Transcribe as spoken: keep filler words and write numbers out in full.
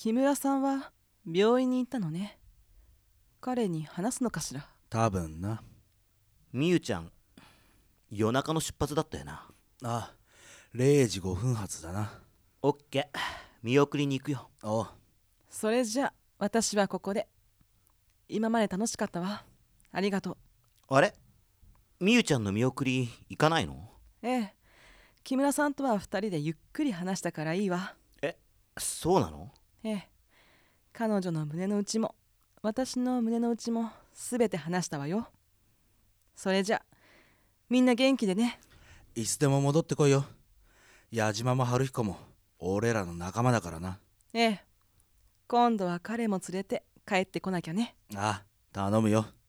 木村さんは病院に行ったのね。彼に話すのかしら。 多分な。 みゆちゃん、夜中の出発だったよな。 ああ、れいじごふん発だな。 オッケー、見送りに行くよ。 おう。 それじゃ私はここで。今まで楽しかったわ。ありがとう。 あれ、みゆちゃんの見送り行かないの？ ええ、木村さんとは二人でゆっくり話したからいいわ。 え、そうなの？ ええ、彼女の胸の内も私の胸の内もすべて話したわよ。それじゃみんな元気でね。 いつでも戻ってこいよ。矢島も春彦も俺らの仲間だからな。 ええ、今度は彼も連れて帰ってこなきゃね。 ああ、頼むよ。